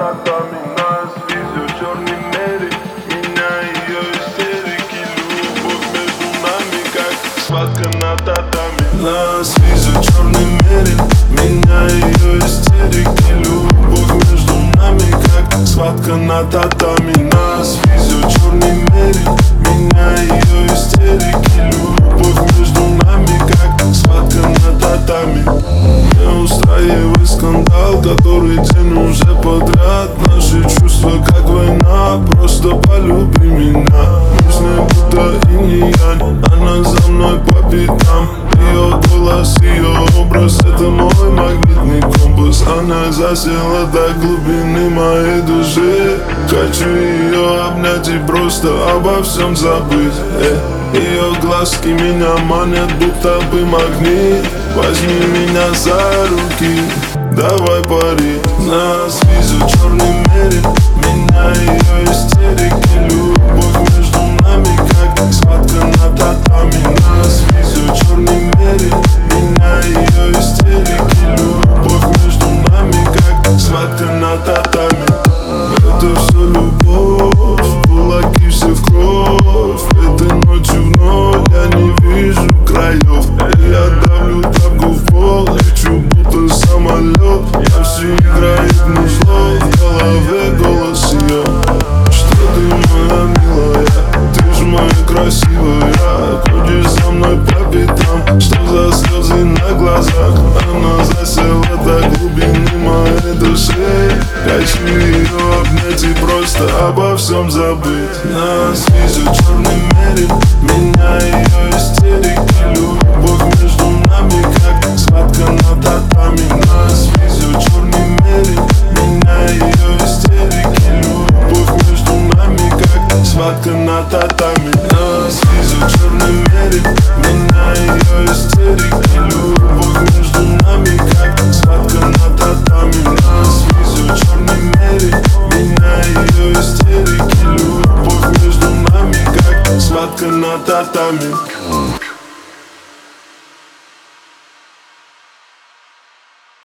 татами, нас везет черный мерин. Меня ее истерики, любовь между нами, как схватка на татами. Нас везет черный мерин. Меня ее истерики, любовь между нами, как схватка на татами. Нас везет черный мерин. Меня ее истерики, любовь между нами, как схватка на татами. Не устраивай скандал, который день уже подряд. Наши чувства как война, просто полюби меня. Мы с ней будто инь-янь, она за мной по пятам. Ее голос, ее образ, это мой магнитный компас. Она засела до глубины моей души. Хочу ее обнять и просто обо всем забыть. Ее глазки меня манят, будто бы магнит. Возьми меня за руки, давай пари. Нас везет черный мерин. Меня ее истерики, любовь между нами, как схватка на татами. Нас везет черный мерин. Меня ее истерики, любовь между нами, как схватка на татами. Это все любовь, кулаки все в кровь. Этой ночью вновь я не вижу краев. Я давлю тапку в пол, лечу будто самолет. Я все играет музло, в голове голос ее. Что ты моя милая, ты ж моя красивая. Ходишь за мной по пятам, что за слезы на глазах. Она засела до глубины моей души. Хочу ее обнять и просто обо всем забыть. Нас везет черный мерин. Меня ее истерики, любовь между нами, как схватка на татами. Нас везет черный мерин. Меня ее истерики, любовь между нами, как схватка на татами. Нас везет черный мерин. Меня ее истерики, любовь между нами, как схватка на татами. Нас везет черный мерин. Меня ее истерики, любовь между нами, как схватка на татами.